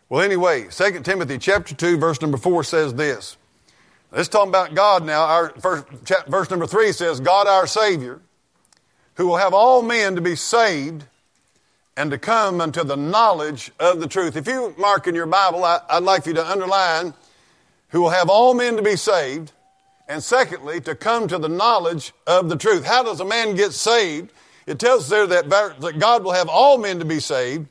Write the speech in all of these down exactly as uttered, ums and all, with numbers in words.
Well, anyway, Second Timothy chapter two, verse number four says this. Let's talk about God now. Our first, verse number three says, God our Savior, who will have all men to be saved and to come unto the knowledge of the truth. If you mark in your Bible, I, I'd like for you to underline, who will have all men to be saved, and secondly, to come to the knowledge of the truth. How does a man get saved? It tells us there that, that God will have all men to be saved.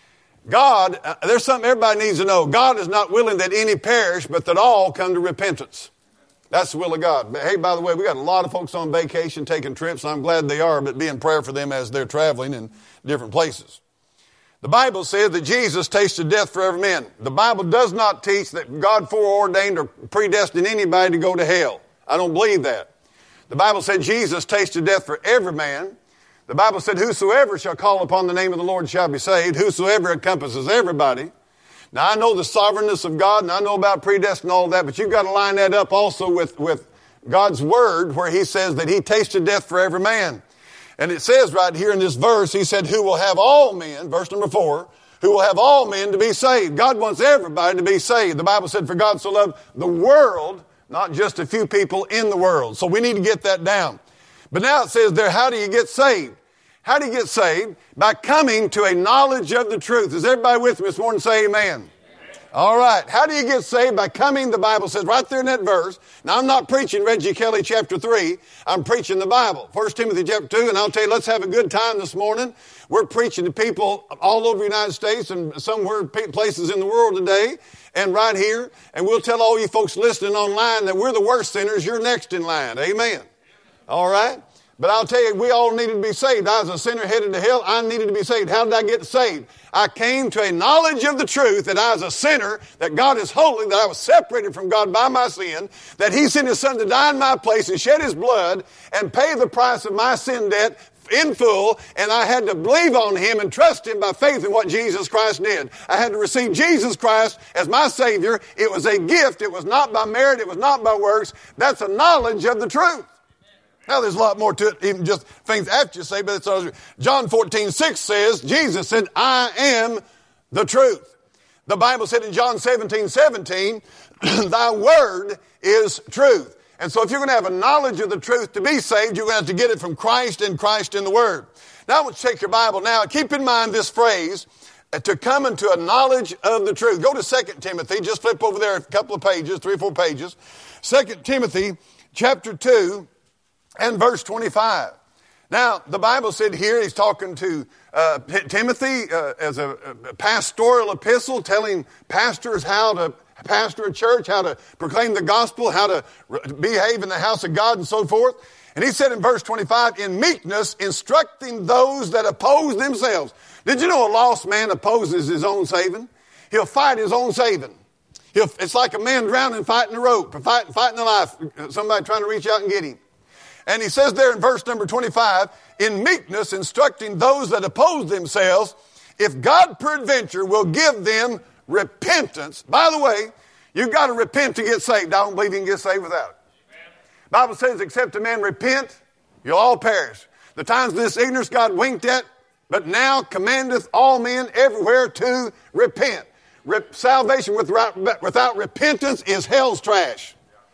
God, uh, there's something everybody needs to know. God is not willing that any perish, but that all come to repentance. That's the will of God. But hey, by the way, we got a lot of folks on vacation taking trips, and I'm glad they are, but be in prayer for them as they're traveling in different places. The Bible says that Jesus tasted death for every man. The Bible does not teach that God foreordained or predestined anybody to go to hell. I don't believe that. The Bible said Jesus tasted death for every man. The Bible said, whosoever shall call upon the name of the Lord shall be saved. Whosoever encompasses everybody. Now, I know the sovereignness of God, and I know about predestined and all that, but you've got to line that up also with, with God's word, where he says that he tasted death for every man. And it says right here in this verse, he said, who will have all men, verse number four, who will have all men to be saved. God wants everybody to be saved. The Bible said, for God so loved the world, not just a few people in the world. So we need to get that down. But now it says there, how do you get saved? How do you get saved? By coming to a knowledge of the truth. Is everybody with me this morning? Say amen. Amen. All right. How do you get saved? By coming, the Bible says right there in that verse. Now, I'm not preaching Reggie Kelly chapter three. I'm preaching the Bible. First Timothy chapter two. And I'll tell you, let's have a good time this morning. We're preaching to people all over the United States and somewhere places in the world today and right here. And we'll tell all you folks listening online that we're the worst sinners. You're next in line. Amen. All right. But I'll tell you, we all needed to be saved. I was a sinner headed to hell. I needed to be saved. How did I get saved? I came to a knowledge of the truth that I was a sinner, that God is holy, that I was separated from God by my sin, that he sent his son to die in my place and shed his blood and pay the price of my sin debt in full, and I had to believe on him and trust him by faith in what Jesus Christ did. I had to receive Jesus Christ as my Savior. It was a gift. It was not by merit. It was not by works. That's a knowledge of the truth. Now, there's a lot more to it, even just things after you say, but it's John fourteen six says, Jesus said, I am the truth. The Bible said in John seventeen seventeen, thy word is truth. And so if you're going to have a knowledge of the truth to be saved, you're going to have to get it from Christ and Christ in the Word. Now, I want you to take your Bible now. Keep in mind this phrase, to come into a knowledge of the truth. Go to Second Timothy. Just flip over there a couple of pages, three or four pages. Second Timothy chapter two. And verse twenty-five. Now, the Bible said here, he's talking to uh, Timothy uh, as a, a pastoral epistle, telling pastors how to pastor a church, how to proclaim the gospel, how to re- behave in the house of God and so forth. And he said in verse twenty-five, in meekness, instructing those that oppose themselves. Did you know a lost man opposes his own saving? He'll fight his own saving. He'll, it's like a man drowning fighting a rope, or fighting, fighting a life, somebody trying to reach out and get him. And he says there in verse number twenty-five, in meekness instructing those that oppose themselves, if God peradventure will give them repentance. By the way, you've got to repent to get saved. I don't believe you can get saved without it. The Bible says, except a man repent, you'll all perish. The times of this ignorance God winked at, but now commandeth all men everywhere to repent. Rep- salvation without, without repentance is hell's trash.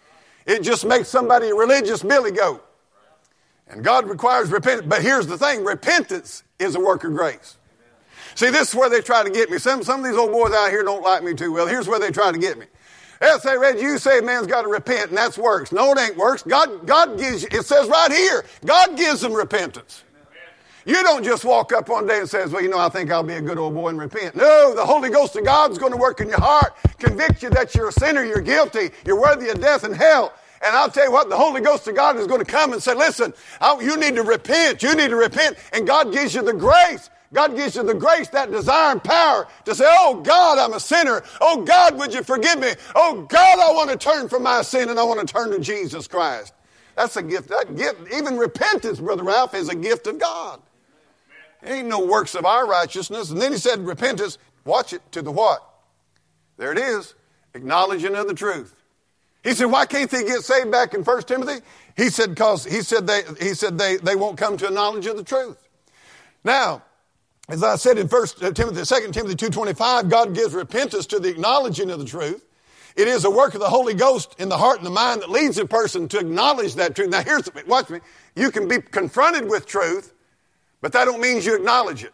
It just makes somebody a religious billy goat. And God requires repentance. But here's the thing. Repentance is a work of grace. See, this is where they try to get me. Some, some of these old boys out here don't like me too well. Here's where they try to get me. They'll say, Reggie, you say man's got to repent, and that's works. No, it ain't works. God, God gives you, it says right here, God gives them repentance. You don't just walk up one day and says, well, you know, I think I'll be a good old boy and repent. No, the Holy Ghost of God is going to work in your heart, convict you that you're a sinner, you're guilty, you're worthy of death and hell. And I'll tell you what, the Holy Ghost of God is going to come and say, listen, I, you need to repent. You need to repent. And God gives you the grace. God gives you the grace, that desire and power to say, oh, God, I'm a sinner. Oh, God, would you forgive me? Oh, God, I want to turn from my sin and I want to turn to Jesus Christ. That's a gift. That gift, even repentance, Brother Ralph, is a gift of God. It ain't no works of our righteousness. And then he said repentance, watch it, to the what? There it is, acknowledging of the truth. He said, why can't they get saved back in First Timothy? He said, because he said they he said they, they won't come to a knowledge of the truth. Now, As I said in First Timothy, Second Timothy two twenty-five, God gives repentance to the acknowledging of the truth. It is the work of the Holy Ghost in the heart and the mind that leads a person to acknowledge that truth. Now here's, watch me, you can be confronted with truth, but that don't mean you acknowledge it.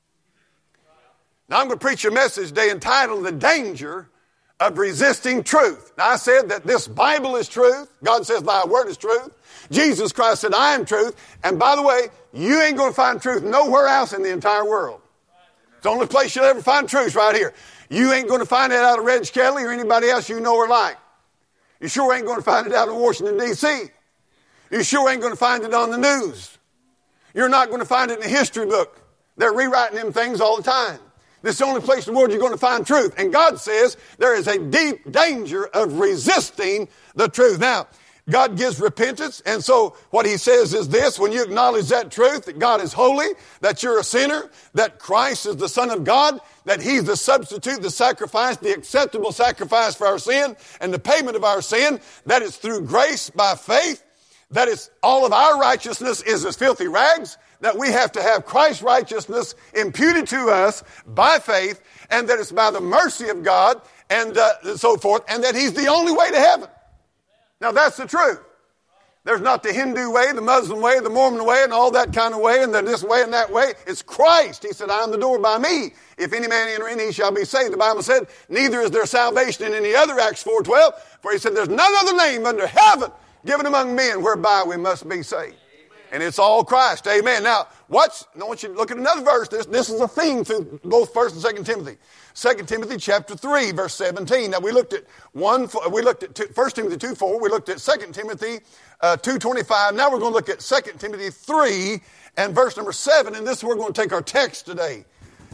Now I'm going to preach a message today entitled The Danger of Resisting Truth. Now I said that this Bible is truth. God says thy word is truth. Jesus Christ said I am truth. And by the way, you ain't going to find truth nowhere else in the entire world. It's the only place you'll ever find truth right here. You ain't going to find it out of Reg Kelly or anybody else you know or like. You sure ain't going to find it out of Washington, D C You sure ain't going to find it on the news. You're not going to find it in the history book. They're rewriting them things all the time. This is the only place in the world you're going to find truth. And God says there is a deep danger of resisting the truth. Now, God gives repentance, and so what he says is this: when you acknowledge that truth, that God is holy, that you're a sinner, that Christ is the Son of God, that he's the substitute, the sacrifice, the acceptable sacrifice for our sin, and the payment of our sin, that is through grace by faith, that is all of our righteousness is as filthy rags, that we have to have Christ's righteousness imputed to us by faith, and that it's by the mercy of God, and uh, so forth, and that he's the only way to heaven. Now that's the truth. There's not the Hindu way, the Muslim way, the Mormon way, and all that kind of way, and then this way and that way. It's Christ. He said, I am the door. By me, if any man enter in, he shall be saved. The Bible said, neither is there salvation in any other, Acts four twelve. For he said, there's none other name under heaven given among men whereby we must be saved. And it's all Christ. Amen. Now, watch. I want you to look at another verse. This, this is a theme through both First and Second Timothy. Second Timothy chapter three, verse seventeen. Now, we looked at one. We looked at two, First Timothy two four. We looked at Second Timothy uh, two twenty-five. Now we're going to look at Second Timothy three and verse number seven. And this is where we're going to take our text today.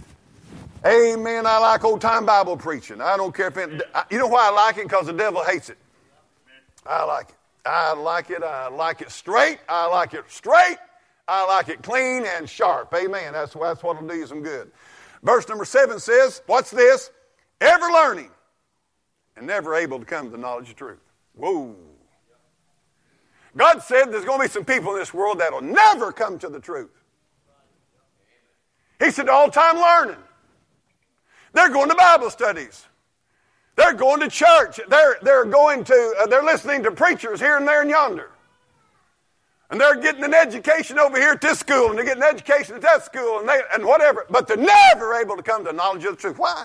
Amen. I like old time Bible preaching. I don't care if it. You know why I like it? Because the devil hates it. I like it. I like it. I like it straight. I like it straight. I like it clean and sharp. Amen. That's, that's what will do you some good. Verse number seven says, what's this? Ever learning and never able to come to the knowledge of truth. Whoa. God said there's going to be some people in this world that will never come to the truth. He said all time learning. They're going to Bible studies. They're going to church. They're, they're going to, uh, they're listening to preachers here and there and yonder. And they're getting an education over here at this school, and they're getting an education at that school, and, they, and whatever. But they're never able to come to knowledge of the truth. Why?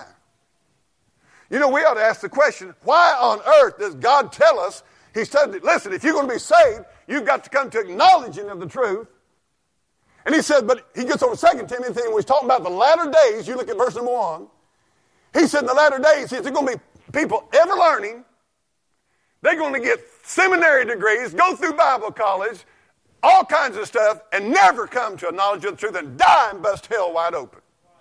You know, we ought to ask the question, why on earth does God tell us? He said, listen, if you're going to be saved, you've got to come to acknowledging of the truth. And he said, but he gets on the Second Timothy, and he's talking about the latter days. You look at verse number one. He said in the latter days, there's going to be people ever learning. They're going to get seminary degrees, go through Bible college, all kinds of stuff, and never come to a knowledge of the truth and die and bust hell wide open.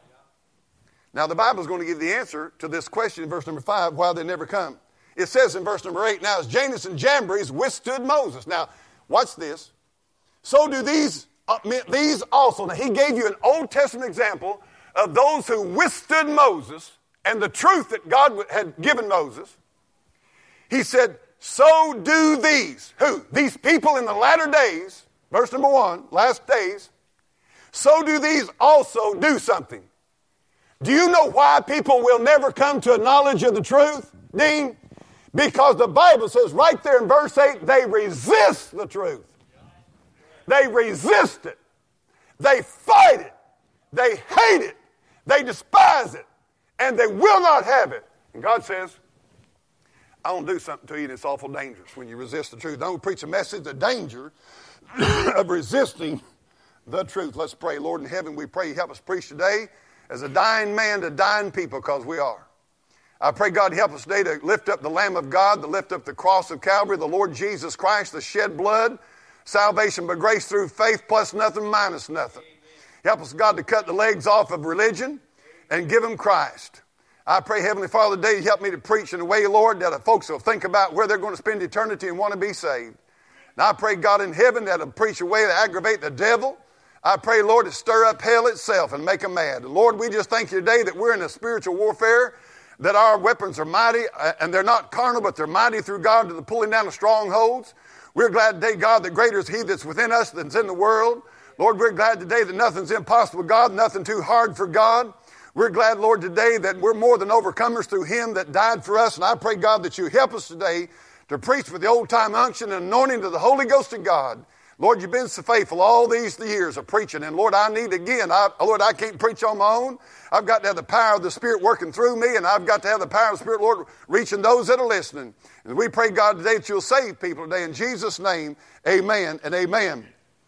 Now the Bible is going to give the answer to this question in verse number five, why they never come. It says in verse number eight, now as Jannes and Jambres withstood Moses. Now, watch this. So do these, uh, these also. Now he gave you an Old Testament example of those who withstood Moses and the truth that God had given Moses. He said, so do these. Who? These people in the latter days, verse number one, last days. So do these also do something. Do you know why people will never come to a knowledge of the truth, Dean? Because the Bible says right there in verse eight, they resist the truth. They resist it. They fight it. They hate it. They despise it. And they will not have it. And God says, I want to do something to you that's awful dangerous when you resist the truth. I want to preach a message, the danger of resisting the truth. Let's pray. Lord in heaven, we pray you help us preach today as a dying man to dying people, because we are. I pray God help us today to lift up the Lamb of God, to lift up the cross of Calvary, the Lord Jesus Christ, the shed blood, salvation by grace through faith, plus nothing, minus nothing. Help us, God, to cut the legs off of religion and give them Christ. I pray, Heavenly Father, today you help me to preach in a way, Lord, that folks will think about where they're going to spend eternity and want to be saved. And I pray, God in heaven, that I'll preach a way to aggravate the devil. I pray, Lord, to stir up hell itself and make them mad. Lord, we just thank you today that we're in a spiritual warfare, that our weapons are mighty, and they're not carnal, but they're mighty through God to the pulling down of strongholds. We're glad today, God, that greater is he that's within us than's in the world. Lord, we're glad today that nothing's impossible with God, nothing too hard for God. We're glad, Lord, today that we're more than overcomers through him that died for us. And I pray, God, that you help us today to preach with the old-time unction and anointing of the Holy Ghost of God. Lord, you've been so faithful all these years of preaching. And Lord, I need again, I, Lord, I can't preach on my own. I've got to have the power of the Spirit working through me, and I've got to have the power of the Spirit, Lord, reaching those that are listening. And we pray, God, today that you'll save people today. In Jesus' name, amen and amen.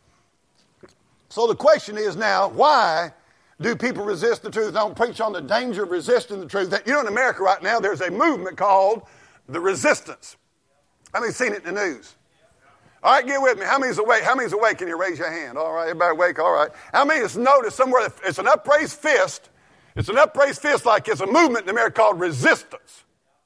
So the question is now, why do people resist the truth? I don't preach on the danger of resisting the truth. You know, in America right now, there's a movement called the resistance. How many seen it in the news? All right, get with me. How many's awake? How many's awake? Can you raise your hand? All right, everybody awake? All right. How many has noticed somewhere it's an upraised fist? It's an upraised fist like it's a movement in America called resistance.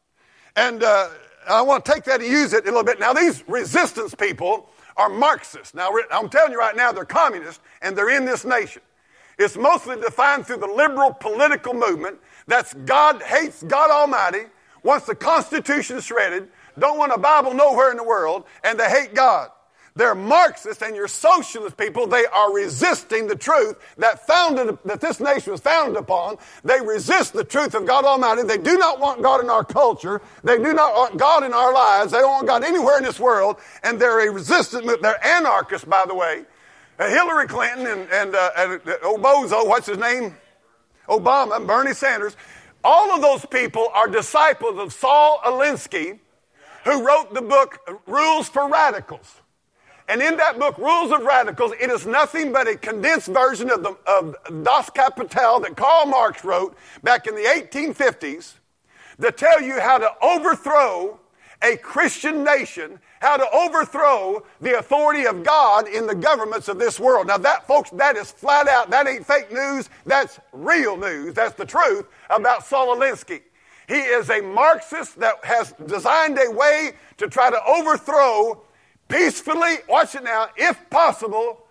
And uh, I want to take that and use it a little bit. Now, these resistance people are Marxists. Now, I'm telling you right now, they're communists, and they're in this nation. It's mostly defined through the liberal political movement. That's God hates God Almighty, wants the Constitution shredded, don't want a Bible nowhere in the world, and they hate God. They're Marxists, and your socialist people, they are resisting the truth that founded that this nation was founded upon. They resist the truth of God Almighty. They do not want God in our culture. They do not want God in our lives. They don't want God anywhere in this world, and they're a resistant movement. They're anarchists, by the way. Uh, Hillary Clinton and, and, uh, and uh, Obozo, what's his name? Obama, Bernie Sanders. All of those people are disciples of Saul Alinsky, who wrote the book Rules for Radicals. And in that book, Rules of Radicals, it is nothing but a condensed version of, the, of Das Kapital that Karl Marx wrote back in the eighteen fifties to tell you how to overthrow a Christian nation, how to overthrow the authority of God in the governments of this world. Now that, folks, that is flat out, that ain't fake news, that's real news, that's the truth about Saul Alinsky. He is a Marxist that has designed a way to try to overthrow peacefully, watch it now, if possible,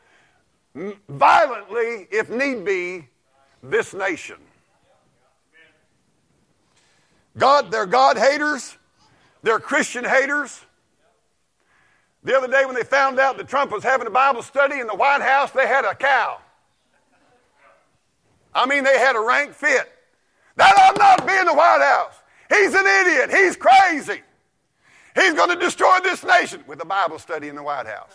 violently, if need be, this nation. God, they're God haters. They're Christian haters. The other day when they found out that Trump was having a Bible study in the White House, they had a cow. I mean, they had a rank fit. That ought not be in the White House. He's an idiot. He's crazy. He's going to destroy this nation with a Bible study in the White House.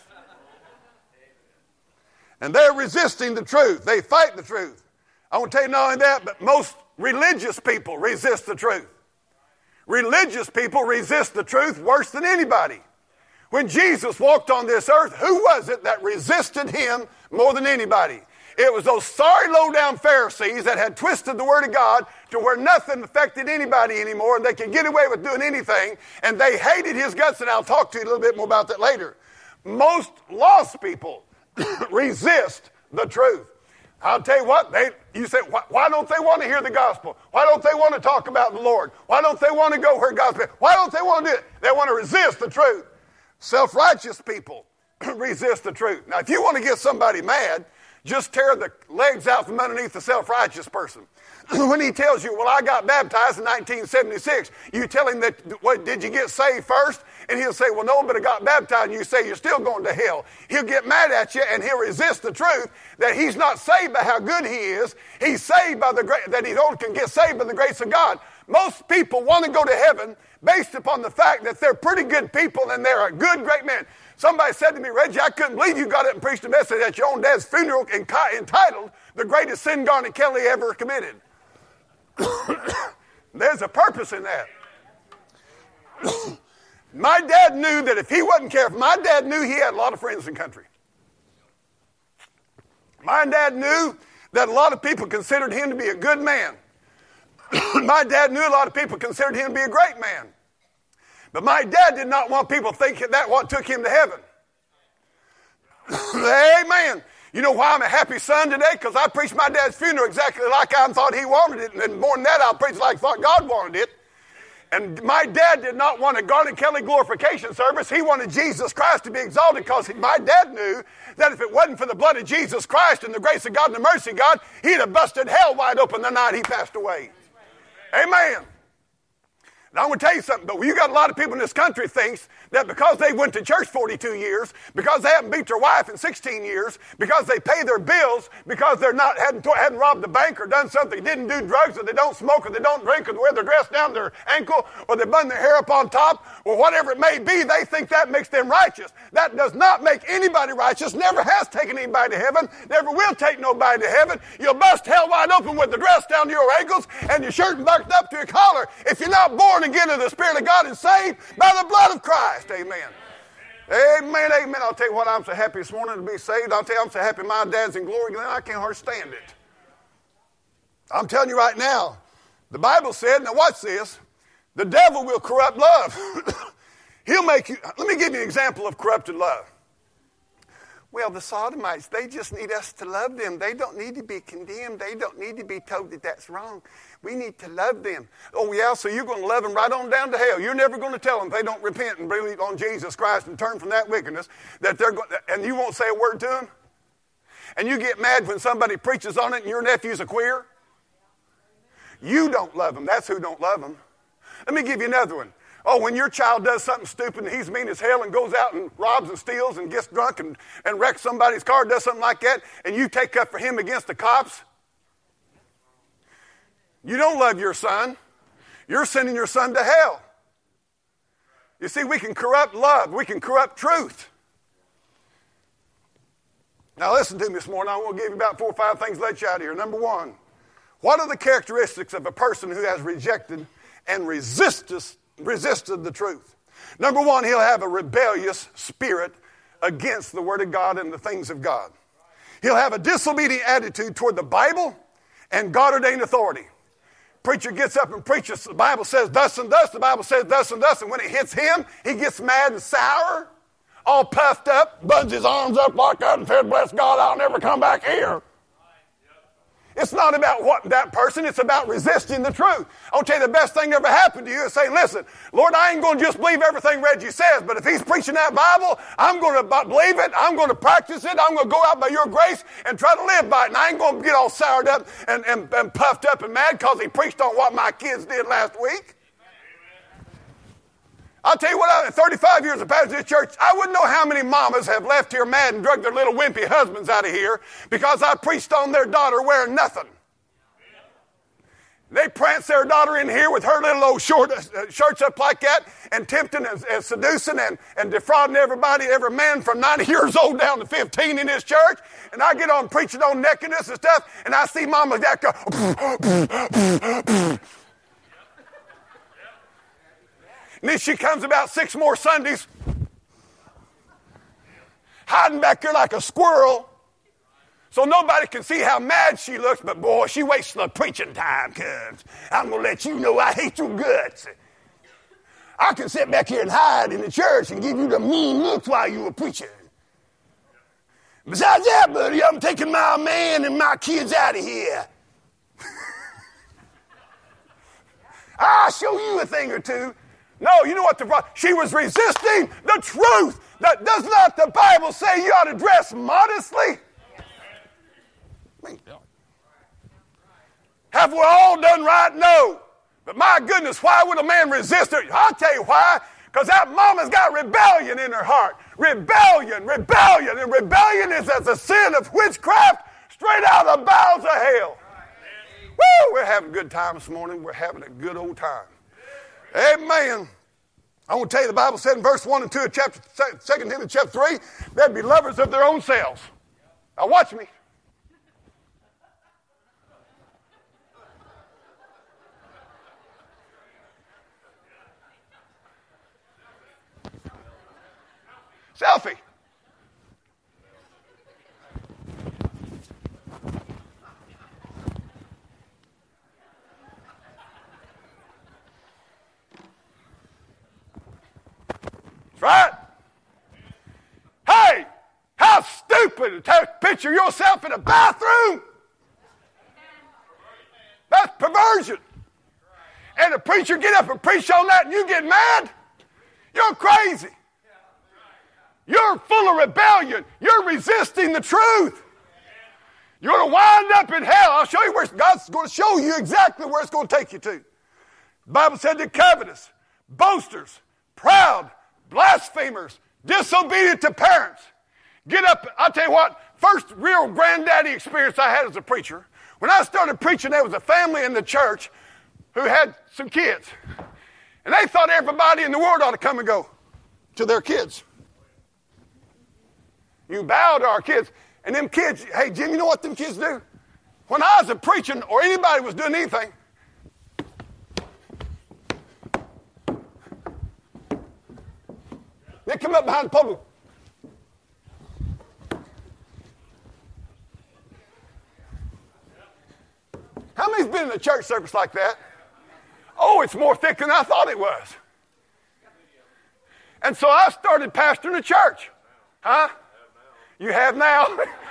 And they're resisting the truth. They fight the truth. I want to tell you not only that, but most religious people resist the truth. Religious people resist the truth worse than anybody. When Jesus walked on this earth, who was it that resisted him more than anybody? It was those sorry low-down Pharisees that had twisted the Word of God to where nothing affected anybody anymore, and they could get away with doing anything, and they hated his guts, and I'll talk to you a little bit more about that later. Most lost people resist the truth. I'll tell you what, they, you say, why, why don't they want to hear the gospel? Why don't they want to talk about the Lord? Why don't they want to go where God's been? Why don't they want to do it? They want to resist the truth. Self-righteous people resist the truth. Now, if you want to get somebody mad, just tear the legs out from underneath the self-righteous person. When he tells you, well, I got baptized in nineteen seventy-six, you tell him that, what, did you get saved first? And he'll say, well, no, but I got baptized. And you say, you're still going to hell. He'll get mad at you, and he'll resist the truth that he's not saved by how good he is. He's saved by the grace, that he only can get saved by the grace of God. Most people want to go to heaven based upon the fact that they're pretty good people and they're a good, great man. Somebody said to me, Reggie, I couldn't believe you got up and preached a message at your own dad's funeral entitled, The Greatest Sin Garnet Kelly Ever Committed. There's a purpose in that. My dad knew that if he wasn't careful, my dad knew he had a lot of friends in the country. My dad knew that a lot of people considered him to be a good man. My dad knew a lot of people considered him to be a great man. But my dad did not want people thinking that what took him to heaven. Amen. You know why I'm a happy son today? Because I preached my dad's funeral exactly like I thought he wanted it. And more than that, I'll preach like I thought God wanted it. And my dad did not want a Garnet Kelly glorification service. He wanted Jesus Christ to be exalted because my dad knew that if it wasn't for the blood of Jesus Christ and the grace of God and the mercy of God, he'd have busted hell wide open the night he passed away. Amen. Now, I'm going to tell you something, though. You got a lot of people in this country thinks that because they went to church forty-two years, because they haven't beat their wife in sixteen years, because they pay their bills, because they're not hadn't, hadn't robbed the bank or done something, didn't do drugs, or they don't smoke, or they don't drink, or they wear their dress down their ankle, or they bun their hair up on top, or whatever it may be, they think that makes them righteous. That does not make anybody righteous, never has taken anybody to heaven, never will take nobody to heaven. You'll bust hell wide open with the dress down to your ankles and your shirt bucked up to your collar if you're not born again of the Spirit of God and saved by the blood of Christ. Amen. Amen, amen. I'll tell you what, I'm so happy this morning to be saved. I'll tell you, I'm so happy my dad's in glory, I can't hardly stand it. I'm telling you right now, the Bible said, now watch this, the devil will corrupt love. He'll make you, let me give you an example of corrupted love. Well, the Sodomites, they just need us to love them. They don't need to be condemned. They don't need to be told that that's wrong. We need to love them. Oh, yeah, so you're going to love them right on down to hell. You're never going to tell them if they don't repent and believe on Jesus Christ and turn from that wickedness, that they're going, and you won't say a word to them? And you get mad when somebody preaches on it and your nephew's a queer? You don't love them. That's who don't love them. Let me give you another one. Oh, when your child does something stupid and he's mean as hell and goes out and robs and steals and gets drunk and, and wrecks somebody's car, does something like that, and you take up for him against the cops, you don't love your son. You're sending your son to hell. You see, we can corrupt love. We can corrupt truth. Now listen to me this morning. I want to give you about four or five things to let you out of here. Number one, what are the characteristics of a person who has rejected and resisted resisted the truth? Number one, he'll have a rebellious spirit against the Word of God and the things of God. He'll have a disobedient attitude toward the Bible and God-ordained authority. Preacher gets up and preaches, the Bible says thus and thus, the Bible says thus and thus, and when it hits him, he gets mad and sour, all puffed up, buns his arms up like that and says, bless God, I'll never come back here. It's not about what that person, it's about resisting the truth. I'll tell you the best thing that ever happened to you is say, listen, Lord, I ain't going to just believe everything Reggie says, but if he's preaching that Bible, I'm going to believe it, I'm going to practice it, I'm going to go out by your grace and try to live by it. And I ain't going to get all soured up and, and, and puffed up and mad because he preached on what my kids did last week. I'll tell you what, I, in thirty-five years of pastoring this church, I wouldn't know how many mamas have left here mad and drugged their little wimpy husbands out of here because I preached on their daughter wearing nothing. They prance their daughter in here with her little old short uh, shirts up like that and tempting and, and seducing and, and defrauding everybody, every man from ninety years old down to fifteen in this church. And I get on preaching on nakedness and stuff, and I see mamas that go, and then she comes about six more Sundays, hiding back there like a squirrel, so nobody can see how mad she looks, but boy, she wastes the preaching time, cuz I'm going to let you know I hate your guts. I can sit back here and hide in the church and give you the mean looks while you were preaching. Besides that, buddy, I'm taking my man and my kids out of here. I'll show you a thing or two. No, you know what the problem? She was resisting the truth. That does not the Bible say you ought to dress modestly? Have we all done right? No. But my goodness, why would a man resist her? I'll tell you why. Because that mama's got rebellion in her heart. Rebellion, rebellion. And rebellion is as a sin of witchcraft straight out of the bowels of hell. Woo! We're having a good time this morning. We're having a good old time. Amen. I want to tell you the Bible said in verse one and two of chapter Second Timothy chapter three, they'd be lovers of their own selves. Now watch me. Selfie. Right? Hey, how stupid to take a picture of yourself in a bathroom. That's perversion. And the preacher get up and preach on that and you get mad? You're crazy. You're full of rebellion. You're resisting the truth. You're going to wind up in hell. I'll show you where God's going to show you exactly where it's going to take you to. The Bible said they're covetous, boasters, proud, blasphemers, disobedient to parents. Get up, I'll tell you what, first real granddaddy experience I had as a preacher, when I started preaching, there was a family in the church who had some kids. And they thought everybody in the world ought to come and go to their kids. You bow to our kids. And them kids, hey, Jim, you know what them kids do? When I was a preaching or anybody was doing anything, they come up behind the pulpit. How many's been in a church service like that? Oh, it's more thick than I thought it was. And so I started pastoring a church. Huh? You have now?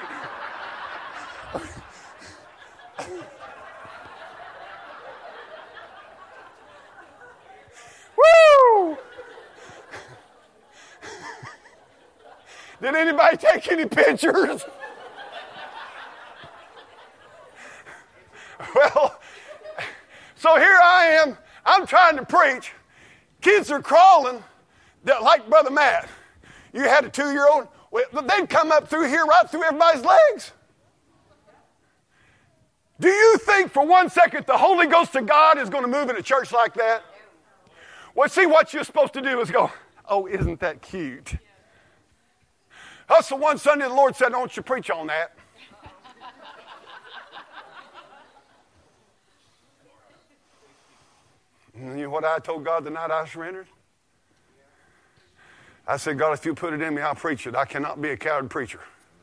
Woo! Did anybody take any pictures? Well, so here I am. I'm trying to preach. Kids are crawling, like Brother Matt. You had a two-year-old. Well, they'd come up through here, right through everybody's legs. Do you think for one second the Holy Ghost of God is going to move in a church like that? Well, see, what you're supposed to do is go, oh, isn't that cute? That's the one Sunday the Lord said, I want you to preach on that. And you know what I told God the night I surrendered? I said, God, if you put it in me, I'll preach it. I cannot be a coward preacher.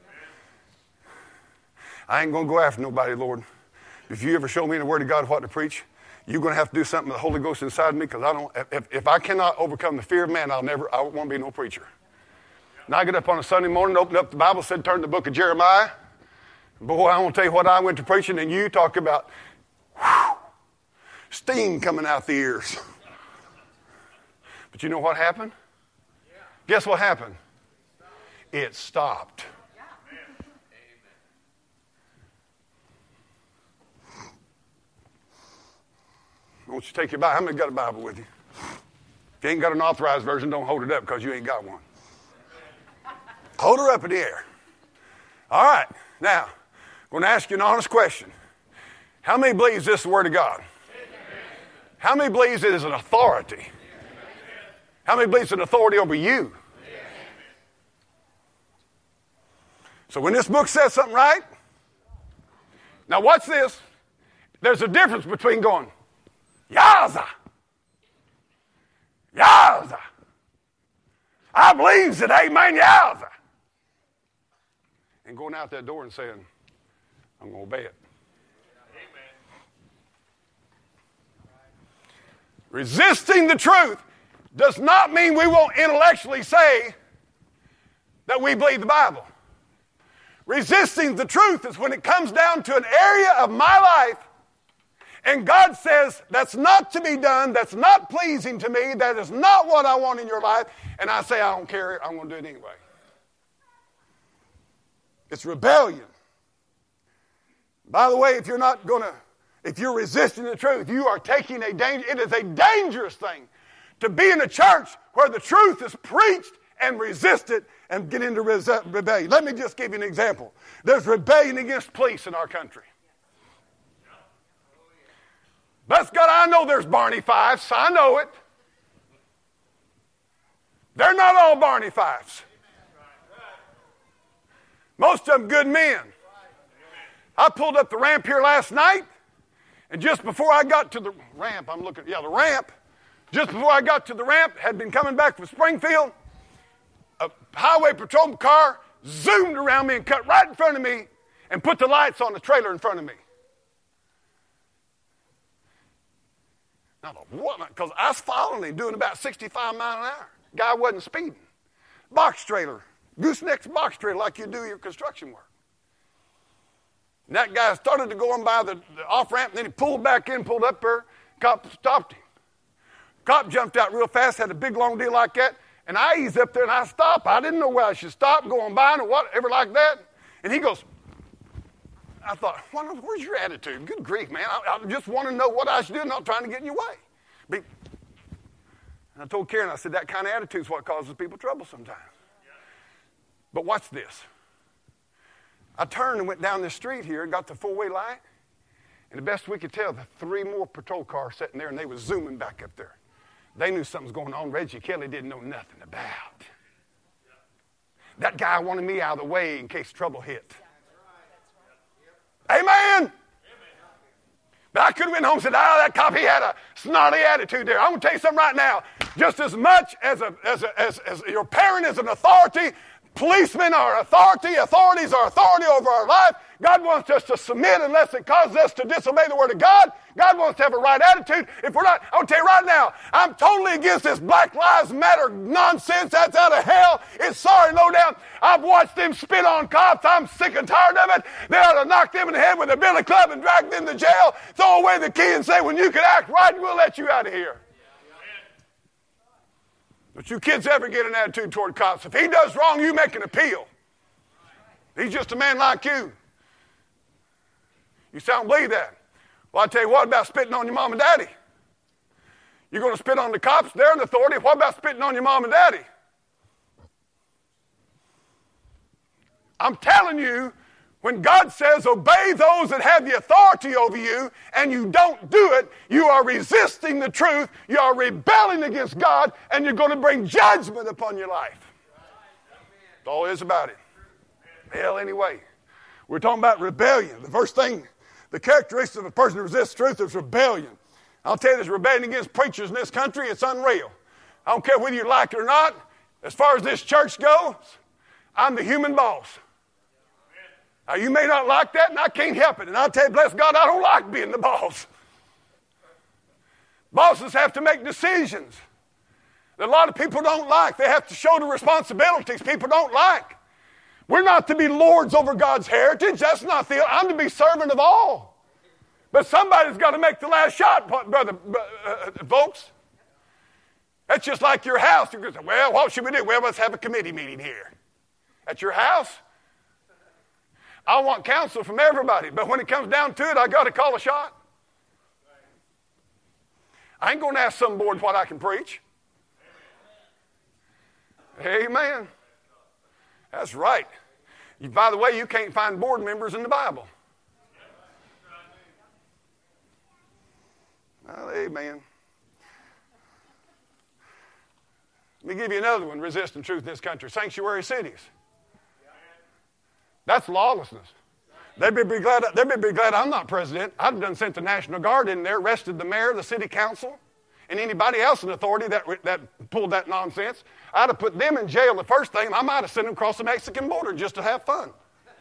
I ain't going to go after nobody, Lord. If you ever show me in the Word of God what to preach, you're going to have to do something with the Holy Ghost inside me, because I don't. If, if I cannot overcome the fear of man, I'll never. I won't be no preacher. And I get up on a Sunday morning, open up the Bible, said, turn to the book of Jeremiah. Boy, I want to tell you what I went to preaching, and you talk about whew, steam coming out the ears. But you know what happened? Guess what happened? It stopped. I want you to take your Bible. How many got a Bible with you? If you ain't got an authorized version, don't hold it up because you ain't got one. Hold her up in the air. All right. Now, I'm going to ask you an honest question. How many believes this is the Word of God? How many believes it is an authority? How many believes it's an authority over you? So when this book says something right, now watch this. There's a difference between going, Yaza, Yaza. I believes it, amen, Yaza. And going out that door and saying, I'm going to obey it. Amen. Resisting the truth does not mean we won't intellectually say that we believe the Bible. Resisting the truth is when it comes down to an area of my life and God says, that's not to be done, that's not pleasing to me, that is not what I want in your life, and I say, I don't care, I'm going to do it anyway. It's rebellion. By the way, if you're not going to, if you're resisting the truth, you are taking a danger, it is a dangerous thing to be in a church where the truth is preached and resisted and get into rebellion. Let me just give you an example. There's rebellion against police in our country. Bless God, I know there's Barney Fives. I know it. They're not all Barney Fives. Most of them good men. I pulled up the ramp here last night, and just before I got to the ramp, I'm looking, yeah, the ramp, just before I got to the ramp, had been coming back from Springfield, a highway patrol car zoomed around me and cut right in front of me and put the lights on the trailer in front of me. Now, what? Because I was following him doing about sixty-five miles an hour. Guy wasn't speeding. Box trailer, gooseneck's box trailer like you do your construction work. And that guy started to go on by the, the off-ramp, and then he pulled back in, pulled up there. Cop stopped him. Cop jumped out real fast, had a big long deal like that, and I eased up there and I stopped. I didn't know where I should stop, go on by or whatever like that. And he goes, I thought, where's your attitude? Good grief, man. I, I just want to know what I should do, not trying to get in your way. Beep. And I told Karen, I said, that kind of attitude is what causes people trouble sometimes. But watch this. I turned and went down this street here and got the four-way light. And the best we could tell, the three more patrol cars sitting there, and they were zooming back up there. They knew something was going on. Reggie Kelly didn't know nothing about. That guy wanted me out of the way in case trouble hit. Amen. But I could have went home and said, oh, that cop, he had a snotty attitude there. I'm going to tell you something right now. Just as much as, a, as, a, as, as your parent is an authority, policemen are authority, authorities are authority over our life. God wants us to submit unless it causes us to disobey the Word of God. God wants to have a right attitude. If we're not, I'll tell you right now, I'm totally against this Black Lives Matter nonsense. That's out of hell. It's sorry, low down. I've watched them spit on cops. I'm sick and tired of it. They ought to knock them in the head with a billy club and drag them to jail, throw away the key and say, when you can act right, we'll let you out of here. Don't you kids ever get an attitude toward cops. If he does wrong, you make an appeal. He's just a man like you. You say, I don't believe that. Well, I tell you what about spitting on your mom and daddy? You're going to spit on the cops? They're an authority. What about spitting on your mom and daddy? I'm telling you, when God says obey those that have the authority over you and you don't do it, you are resisting the truth, you are rebelling against God, and you're going to bring judgment upon your life. That's all it is about it. Hell, anyway. We're talking about rebellion. The first thing, the characteristic of a person who resists truth is rebellion. I'll tell you, this rebellion against preachers in this country, it's unreal. I don't care whether you like it or not. As far as this church goes, I'm the human boss. Now, you may not like that, and I can't help it. And I'll tell you, bless God, I don't like being the boss. Bosses have to make decisions that a lot of people don't like. They have to show the responsibilities people don't like. We're not to be lords over God's heritage. That's not the, I'm to be servant of all. But somebody's got to make the last shot, brother, uh, folks. That's just like your house. You're going to say, well, what should we do? Well, let's have a committee meeting here. At your house? I want counsel from everybody, but when it comes down to it, I got to call a shot. I ain't going to ask some board what I can preach. Amen. That's right. You, by the way, you can't find board members in the Bible. Well, amen. Let me give you another one, resisting truth in this country. Sanctuary cities. That's lawlessness. They'd be, be glad, they'd be glad I'm not president. I'd have done sent the National Guard in there, arrested the mayor, the city council, and anybody else in authority that, that pulled that nonsense. I'd have put them in jail the first thing. I might have sent them across the Mexican border just to have fun.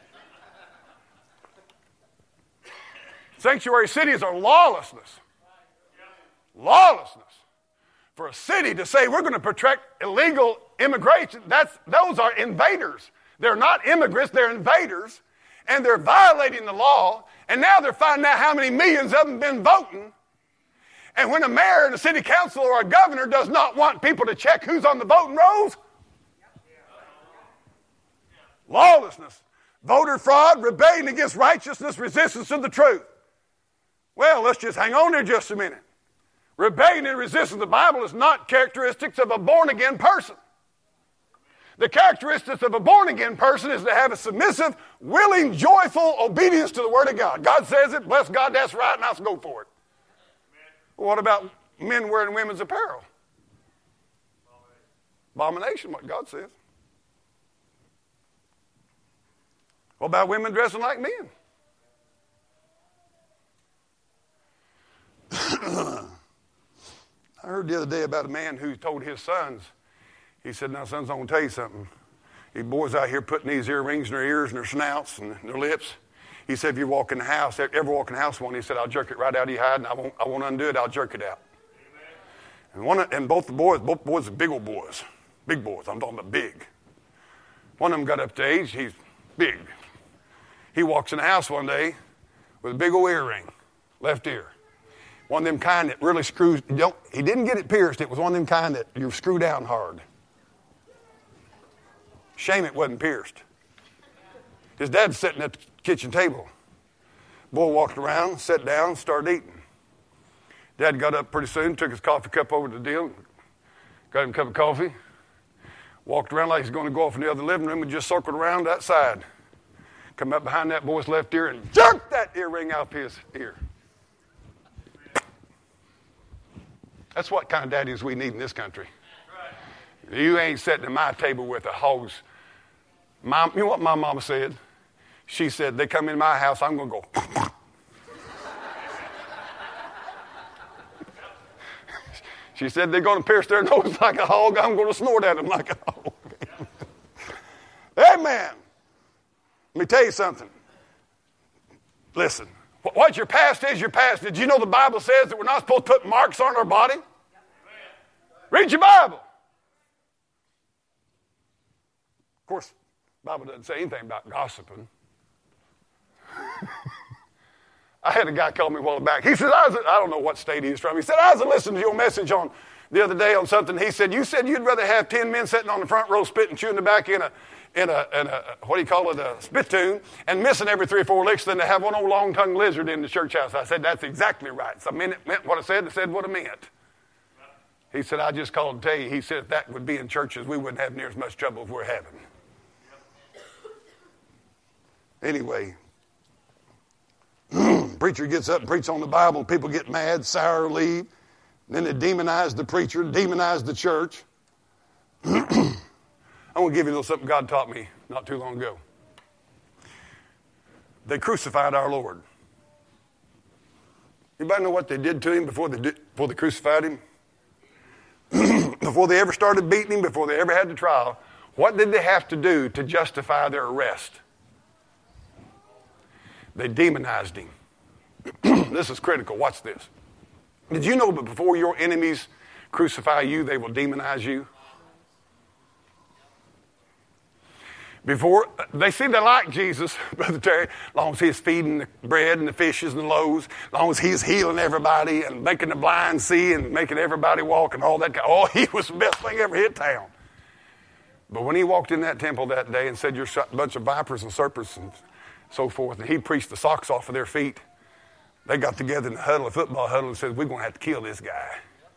Sanctuary cities are lawlessness. Lawlessness. For a city to say we're going to protect illegal immigration, that's, those are invaders. They're not immigrants, they're invaders, and they're violating the law, and now they're finding out how many millions of them have been voting. And when a mayor and a city council or a governor does not want people to check who's on the voting rolls, lawlessness, voter fraud, rebellion against righteousness, resistance to the truth. Well, let's just hang on there just a minute. Rebellion and resistance to the Bible is not characteristics of a born-again person. The characteristics of a born-again person is to have a submissive, willing, joyful obedience to the Word of God. God says it, bless God, that's right, and let's go for it. Well, what about men wearing women's apparel? Abomination, what God says. What about women dressing like men? I heard the other day about a man who told his sons, he said, now, sons, I'm going to tell you something. These boys out here putting these earrings in their ears and their snouts and their lips. He said, if you walk in the house, ever walk in the house one, he said, I'll jerk it right out of your hide, and I won't, I won't undo it, I'll jerk it out. Amen. And one, and both the boys, both boys are big old boys. Big boys, I'm talking about big. One of them got up to age, he's big. He walks in the house one day with a big old earring, left ear. One of them kind that really screws, don't, he didn't get it pierced, it was one of them kind that you screw down hard. Shame it wasn't pierced. His dad's sitting at the kitchen table. Boy walked around, sat down, started eating. Dad got up pretty soon, took his coffee cup over to the deal, got him a cup of coffee, walked around like he's going to go off in the other living room and just circled around that side. Come up behind that boy's left ear and jerked that earring out of his ear. That's what kind of daddies we need in this country. You ain't sitting at my table with a hose. Mom, you know what my mama said? She said, they come in my house, I'm going to go. She said, they're going to pierce their nose like a hog. I'm going to snort at them like a hog. Amen. Let me tell you something. Listen, what your past is, your past. Did you know the Bible says that we're not supposed to put marks on our body? Read your Bible. Of course, the Bible doesn't say anything about gossiping. I had a guy call me a while back. He said, I, was, I don't know what state he's from. He said, I was listening to your message on the other day on something. He said, you said you'd rather have ten men sitting on the front row spitting, chewing tobacco in a, in a, in a what do you call it, a spittoon, and missing every three or four licks than to have one old long-tongued lizard in the church house. I said, that's exactly right. So I meant, meant what I said, I said what I meant. He said, I just called to tell you. He said, if that would be in churches, we wouldn't have near as much trouble as we're having. Anyway, preacher gets up and preaches on the Bible, and people get mad, sour, leave. Then they demonize the preacher, demonize the church. I'm going to give you a little something God taught me not too long ago. They crucified our Lord. Anybody know what they did to him before they, did, before they crucified him? Before they ever started beating him, before they ever had the trial, what did they have to do to justify their arrest? They demonized him. This is critical. Watch this. Did you know that before your enemies crucify you, they will demonize you? Before they see they like Jesus, Brother Terry, as long as he's feeding the bread and the fishes and the loaves, as long as he's healing everybody and making the blind see and making everybody walk and all that. Oh, he was the best thing ever hit town. But when he walked in that temple that day and said, you're a bunch of vipers and serpents and so forth, and he preached the socks off of their feet, they got together in a huddle, a football huddle, and said, we're going to have to kill this guy.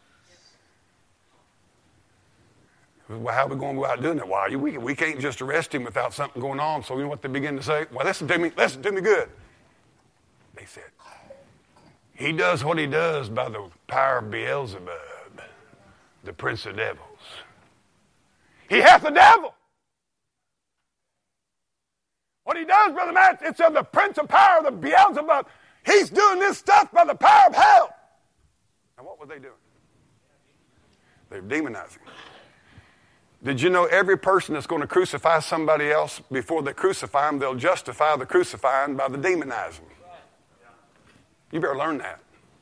Well, how are we going to go out doing it? Why? We, we can't just arrest him without something going on. So you know what they begin to say? Well, listen to me. Listen to me good. They said, he does what he does by the power of Beelzebub, the prince of devils. He hath the devil. What he does, Brother Matt, it's of the prince of power, the Beelzebub. He's doing this stuff by the power of hell. And what were they doing? They were demonizing. Did you know every person that's going to crucify somebody else, before they crucify them, they'll justify the crucifying by the demonizing? You better learn that.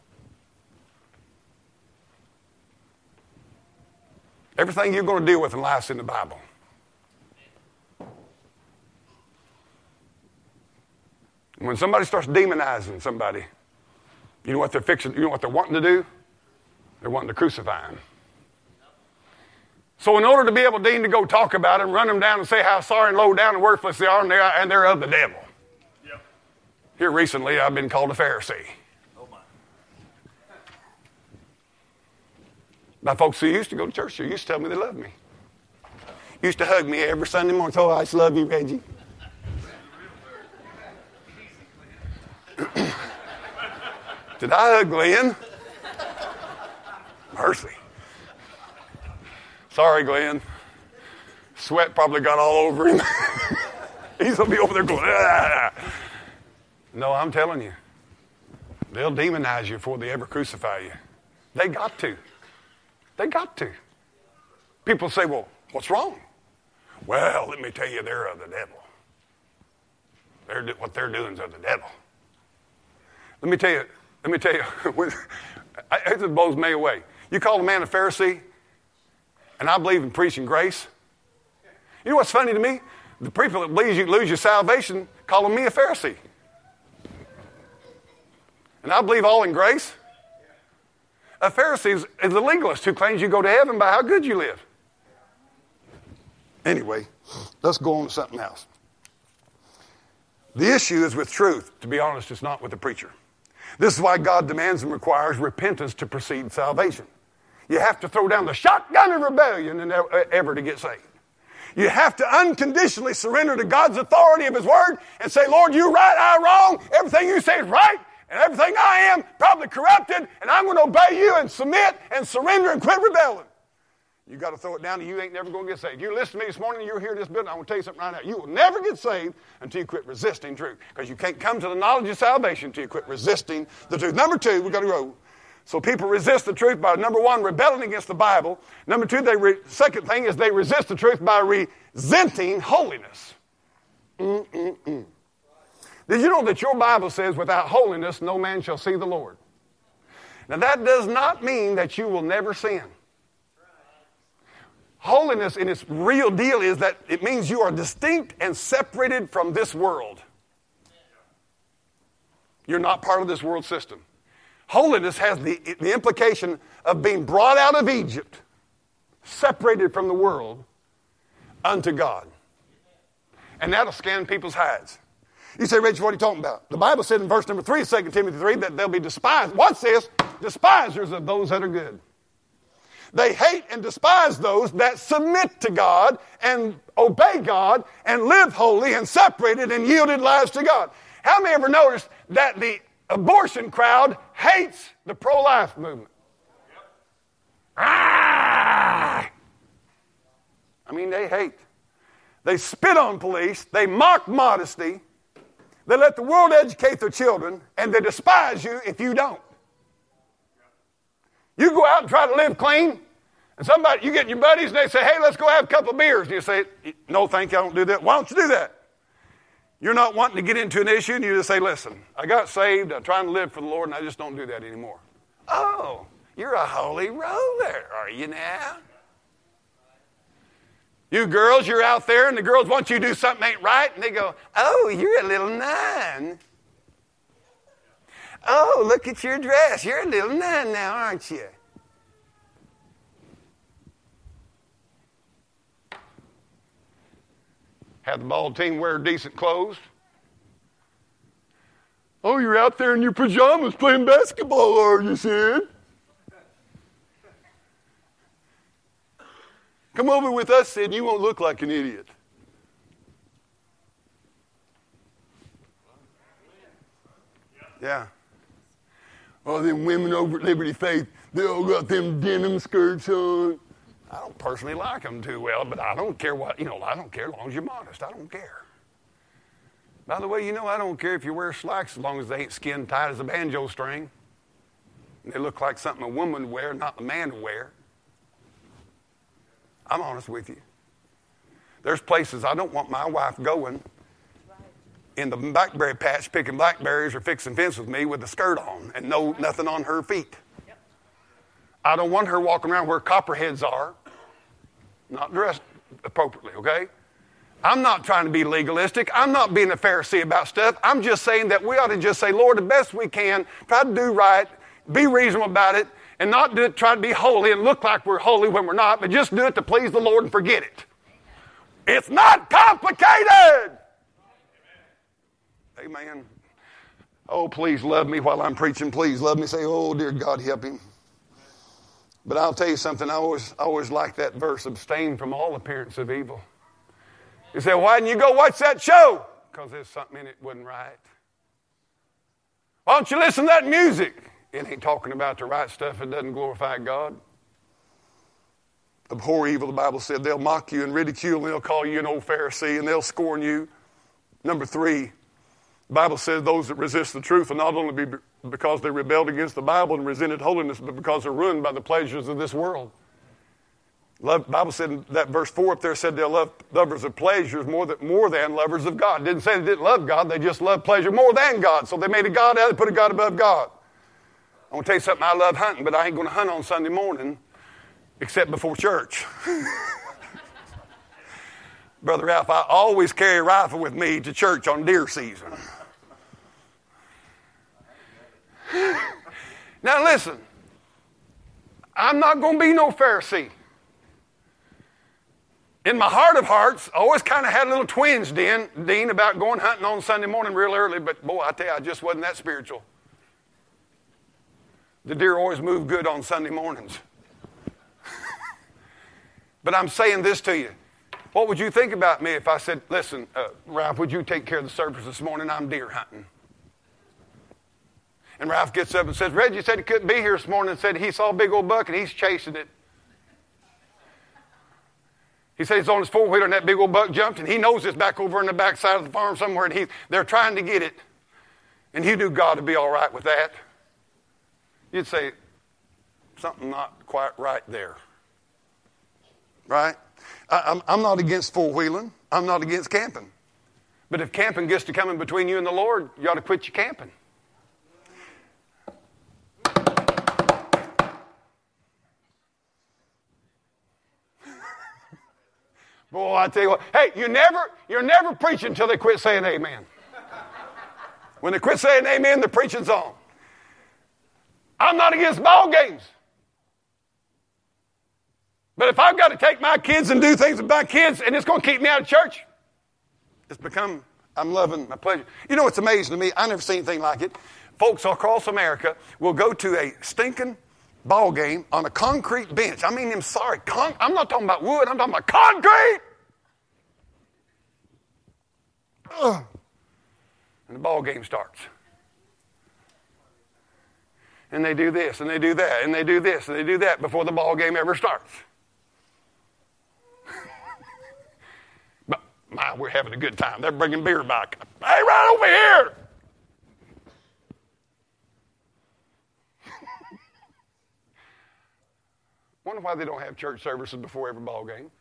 Everything you're going to deal with in life's in the Bible. When somebody starts demonizing somebody, you know what they're fixing, you know what they're wanting to do? They're wanting to crucify them. So in order to be able to, to go talk about it and run them down and say how sorry and low down and worthless they are, and they're, and they're of the devil. Yep. Here recently, I've been called a Pharisee. Oh my. By folks who used to go to church, who used to tell me they loved me. Used to hug me every Sunday morning. Oh, I just love you, Reggie. Did I hug Glenn? Mercy. Sorry, Glenn. Sweat probably got all over him. He's going to be over there going, ah. No, I'm telling you. They'll demonize you before they ever crucify you. They got to. They got to. People say, well, what's wrong? Well, let me tell you, they're of the devil. They're, what they're doing is of the devil. Let me tell you, let me tell you, it blows me away. You call a man a Pharisee, and I believe in preaching grace. You know what's funny to me? The people that believe you lose your salvation calling me a Pharisee. And I believe all in grace. A Pharisee is a legalist who claims you go to heaven by how good you live. Anyway, let's go on to something else. The issue is with truth. To be honest, it's not with the preacher. This is why God demands and requires repentance to precede salvation. You have to throw down the shotgun of rebellion in ever to get saved. You have to unconditionally surrender to God's authority of His Word and say, Lord, you right, I wrong. Everything you say is right, and everything I am probably corrupted, and I'm going to obey you and submit and surrender and quit rebelling. You got to throw it down, and you ain't never going to get saved. You listen to me this morning, you're here in this building, I want to tell you something right now. You will never get saved until you quit resisting truth, because you can't come to the knowledge of salvation until you quit resisting the truth. Number two, we've got to go. So people resist the truth by, number one, rebelling against the Bible. Number two, they re- second thing is they resist the truth by resenting holiness. Mm-mm-mm. Did you know that your Bible says, without holiness, no man shall see the Lord? Now, that does not mean that you will never sin. Holiness in its real deal is that it means you are distinct and separated from this world. You're not part of this world system. Holiness has the, the implication of being brought out of Egypt, separated from the world, unto God. And that'll scan people's hides. You say, Rich, what are you talking about? The Bible said in verse number three of Second Timothy three that they'll be despised. Watch this. Despisers of those that are good. They hate and despise those that submit to God and obey God and live holy and separated and yielded lives to God. How many ever noticed that the abortion crowd hates the pro-life movement? Ah! I mean, they hate. They spit on police. They mock modesty. They let the world educate their children, and they despise you if you don't. You go out and try to live clean, and somebody, you get your buddies, and they say, hey, let's go have a couple of beers. And you say, no, thank you, I don't do that. Why don't you do that? You're not wanting to get into an issue, and you just say, listen, I got saved, I'm trying to live for the Lord, and I just don't do that anymore. Oh, you're a holy roller, are you now? You girls, you're out there, and the girls want you to do something ain't right, and they go, oh, you're a little nun. Oh, look at your dress. You're a little nun now, aren't you? Have the ball team wear decent clothes. Oh, you're out there in your pajamas playing basketball, are you, Sid? Come over with us, Sid, and you won't look like an idiot. Yeah. Oh, them women over at Liberty Faith, they all got them denim skirts on. I don't personally like them too well, but I don't care what, you know, I don't care as long as you're modest. I don't care. By the way, you know, I don't care if you wear slacks as long as they ain't skin tight as a banjo string. And they look like something a woman would wear, not a man would wear. I'm honest with you. There's places I don't want my wife going in the blackberry patch picking blackberries or fixing fence with me with a skirt on and no nothing on her feet. I don't want her walking around where copperheads are, not dressed appropriately, okay? I'm not trying to be legalistic. I'm not being a Pharisee about stuff. I'm just saying that we ought to just say, Lord, the best we can, try to do right, be reasonable about it, and not do it, try to be holy and look like we're holy when we're not, but just do it to please the Lord and forget it. It's not complicated. Amen. Oh, please love me while I'm preaching. Please love me. Say, oh, dear God, help him. But I'll tell you something. I always, I always like that verse, abstain from all appearance of evil. You say, why didn't you go watch that show? Because there's something in it wasn't right. Why don't you listen to that music? It ain't talking about the right stuff. It doesn't glorify God. Abhor evil, the Bible said. They'll mock you and ridicule, and they'll call you an old Pharisee, and they'll scorn you. Number three, the Bible says those that resist the truth will not only be because they rebelled against the Bible and resented holiness, but because they're ruined by the pleasures of this world. Love, the Bible said in that verse four up there said they'll love lovers of pleasures more than, more than lovers of God. It didn't say they didn't love God. They just loved pleasure more than God. So they made a God out of it, put a God above God. I want to tell you something. I love hunting, but I ain't going to hunt on Sunday morning except before church. Brother Ralph, I always carry a rifle with me to church on deer season. Now listen, I'm not going to be no Pharisee. In my heart of hearts, I always kind of had a little twinge, Dean, Dean, about going hunting on Sunday morning real early, but boy, I tell you, I just wasn't that spiritual. The deer always move good on Sunday mornings. But I'm saying this to you. What would you think about me if I said, listen, uh, Ralph, would you take care of the service this morning? I'm deer hunting. And Ralph gets up and says, Reggie said he couldn't be here this morning and said he saw a big old buck and he's chasing it. He said he's on his four-wheeler and that big old buck jumped and he knows it's back over in the back side of the farm somewhere and he, they're trying to get it. And he knew God would be all right with that. You'd say, something not quite right there. Right? I, I'm, I'm not against four-wheeling. I'm not against camping. But if camping gets to coming between you and the Lord, you ought to quit your camping. Boy, I tell you what. Hey, you never, you're never preaching until they quit saying amen. When they quit saying amen, the preaching's on. I'm not against ball games. But if I've got to take my kids and do things with my kids and it's going to keep me out of church, it's become, I'm loving my pleasure. You know what's amazing to me? I never seen anything like it. Folks across America will go to a stinking ball game on a concrete bench. I mean, I'm sorry, con- I'm not talking about wood, I'm talking about concrete. Ugh. And the ball game starts. And they do this, and they do that, and they do this, and they do that before the ball game ever starts. But, my, we're having a good time. They're bringing beer back. Hey, right over here! Wonder why they don't have church services before every ball game.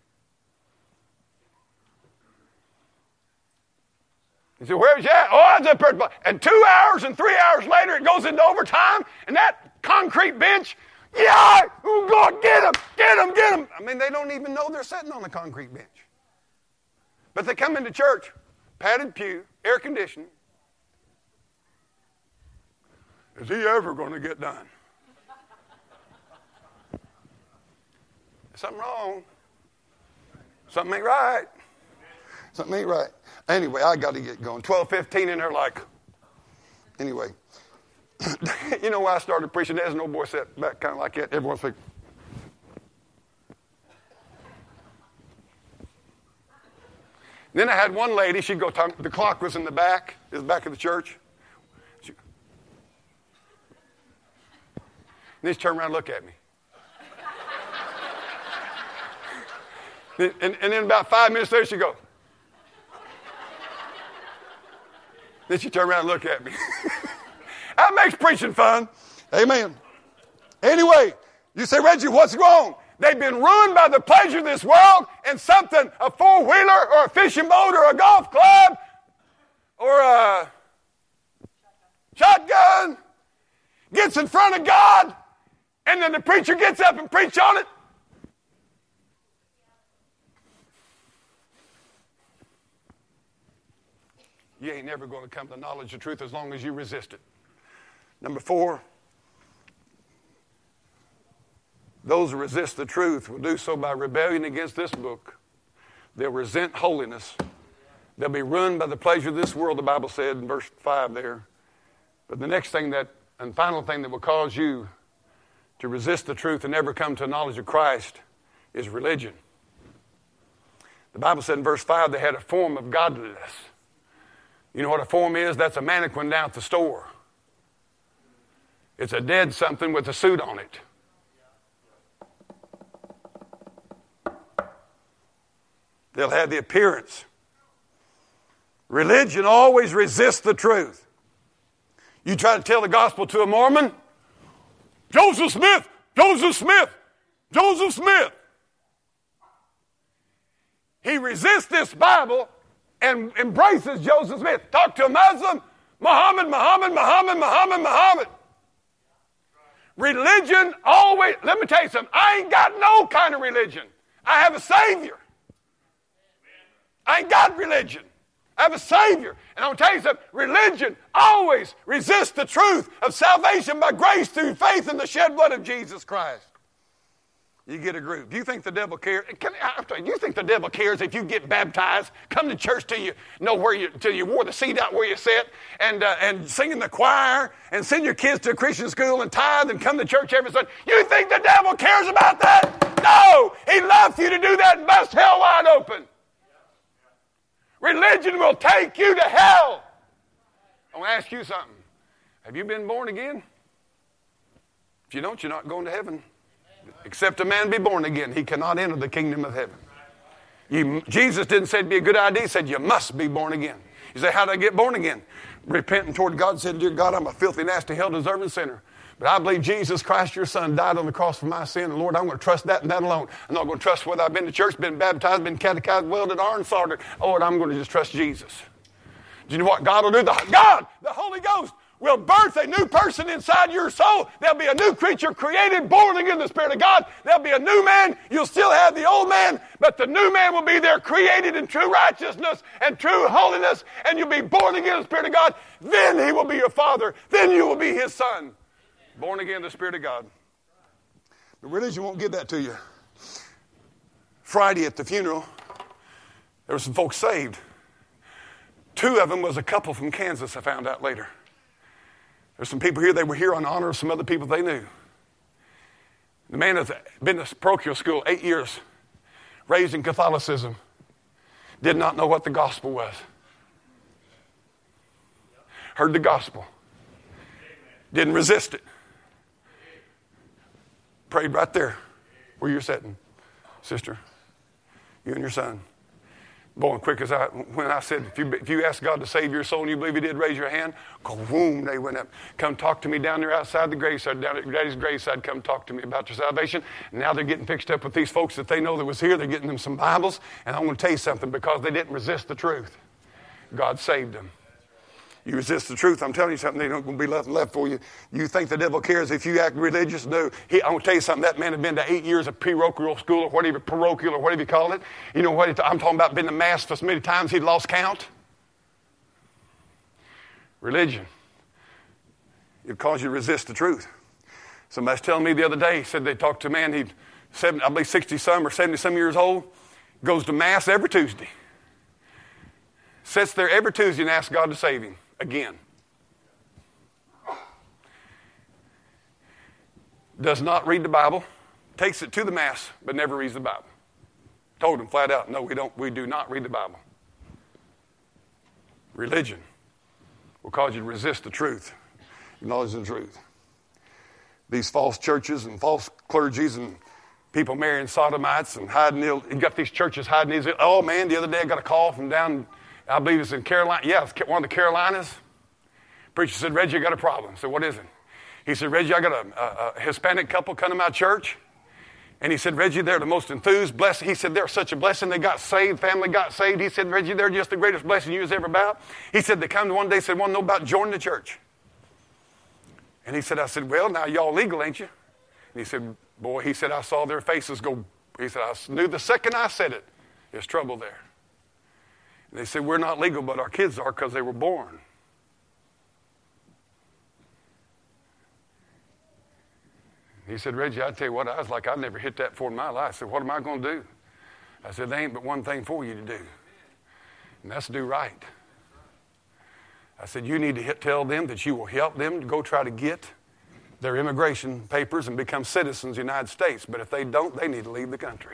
You say, where's that? Oh, I was up there. And two hours and three hours later, it goes into overtime, and that concrete bench, yeah, oh God, get them, get them, get them. I mean, they don't even know they're sitting on the concrete bench. But they come into church, padded pew, air conditioning. Is he ever going to get done? Something wrong. Something ain't right. Something ain't right. Anyway, I got to get going. twelve fifteen, and they're like, anyway. You know why I started preaching? There's no boy sat back kind of like that. Everyone's like, then I had one lady, she'd go talk, the clock was in the back, is the back of the church. She, then she turned around and looked at me. And, and then about five minutes later, she'd go. Then she turned around and looked at me. That makes preaching fun. Amen. Anyway, you say, Reggie, what's wrong? They've been ruined by the pleasure of this world, and something, a four-wheeler or a fishing boat or a golf club or a shotgun gets in front of God, and then the preacher gets up and preaches on it. You ain't never going to come to the knowledge of truth as long as you resist it. Number four, those who resist the truth will do so by rebellion against this book. They'll resent holiness. They'll be ruined by the pleasure of this world, the Bible said in verse five there. But the next thing that, and final thing that will cause you to resist the truth and never come to a knowledge of Christ is religion. The Bible said in verse five they had a form of godliness. You know what a form is? That's a mannequin down at the store. It's a dead something with a suit on it. They'll have the appearance. Religion always resists the truth. You try to tell the gospel to a Mormon, Joseph Smith, Joseph Smith, Joseph Smith. He resists this Bible and embraces Joseph Smith. Talk to a Muslim, Muhammad, Muhammad, Muhammad, Muhammad, Muhammad. Religion always, let me tell you something, I ain't got no kind of religion. I have a Savior. I ain't got religion. I have a Savior. And I'm going to tell you something, religion always resists the truth of salvation by grace through faith in the shed blood of Jesus Christ. You get a group. Do you think the devil cares? Can, I'm telling you, you think the devil cares if you get baptized, come to church till you know where you, till you wore the seat out where you sit, and uh, and sing in the choir, and send your kids to a Christian school and tithe and come to church every Sunday? You think the devil cares about that? No! He'd love for you to do that and bust hell wide open. Religion will take you to hell. I want to ask you something. Have you been born again? If you don't, you're not going to heaven. Except a man be born again, he cannot enter the kingdom of heaven. You, Jesus didn't say it'd be a good idea. He said you must be born again. You say, how do I get born again? Repenting toward God and said, dear God, I'm a filthy, nasty, hell-deserving sinner. But I believe Jesus Christ, your son, died on the cross for my sin. And Lord, I'm going to trust that and that alone. I'm not going to trust whether I've been to church, been baptized, been catechized, welded, iron soldered. Lord, I'm going to just trust Jesus. Do you know what God will do? The, God, the Holy Ghost, will birth a new person inside your soul. There'll be a new creature created, born again in the Spirit of God. There'll be a new man. You'll still have the old man, but the new man will be there created in true righteousness and true holiness, and you'll be born again in the Spirit of God. Then he will be your father. Then you will be his son. Born again in the Spirit of God. But religion won't give that to you. Friday at the funeral, there were some folks saved. Two of them was a couple from Kansas, I found out later. There's some people here, they were here on honor of some other people they knew. The man has been to parochial school eight years, raised in Catholicism, did not know what the gospel was. Heard the gospel, didn't resist it. Prayed right there where you're sitting, sister, you and your son. Boy, quick as I, when I said, if you, if you ask God to save your soul and you believe he did, raise your hand, go, boom, they went up. Come talk to me down there outside the graveside, down at your daddy's graveside, come talk to me about your salvation. And now they're getting fixed up with these folks that they know that was here. They're getting them some Bibles. And I'm going to tell you something, because they didn't resist the truth, God saved them. You resist the truth, I'm telling you something, there's not going to be nothing left for you. You think the devil cares if you act religious? No. He, I'm going to tell you something, that man had been to eight years of parochial school or whatever, parochial or whatever you call it. You know what I'm talking about, been to mass for so many times he'd lost count. Religion. It'll cause you to resist the truth. Somebody's telling me the other day, he said they talked to a man, he'd, seventy, I believe sixty-some or seventy-some years old, goes to mass every Tuesday. Sits there every Tuesday and asks God to save him. Again. Does not read the Bible, takes it to the mass, but never reads the Bible. Told him flat out, no, we don't, we do not read the Bible. Religion will cause you to resist the truth, acknowledge the truth. These false churches and false clergies and people marrying sodomites and hiding, you got these churches hiding these. Oh man, the other day I got a call from down, I believe it's in Carolina. Yeah, it's one of the Carolinas. Preacher said, Reggie, I got a problem. I said, what is it? He said, Reggie, I got a, a, a Hispanic couple come to my church. And he said, Reggie, they're the most enthused, blessed. He said, they're such a blessing. They got saved, family got saved. He said, Reggie, they're just the greatest blessing you was ever about. He said, they come to one day, said, want to know about joining the church. And he said, I said, well, now y'all legal, ain't you? And he said, boy, he said, I saw their faces go. He said, I knew the second I said it, there's trouble there. They said, we're not legal, but our kids are because they were born. He said, Reggie, I tell you what, I was like, I never hit that before in my life. I said, what am I going to do? I said, there ain't but one thing for you to do, and that's do right. I said, you need to hit, tell them that you will help them to go try to get their immigration papers and become citizens of the United States. But if they don't, they need to leave the country.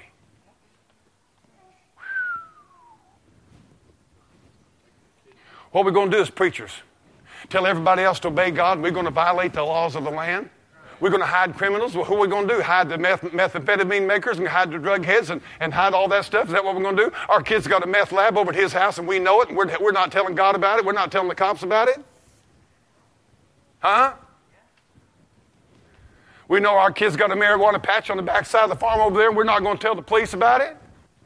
What we're going to do as preachers, tell everybody else to obey God, and we're going to violate the laws of the land. We're going to hide criminals. Well, who are we going to do? Hide the meth- methamphetamine makers and hide the drug heads and, and hide all that stuff? Is that what we're going to do? Our kid's got a meth lab over at his house, and we know it, and we're, we're not telling God about it. We're not telling the cops about it. Huh? We know our kid's got a marijuana patch on the backside of the farm over there, and we're not going to tell the police about it.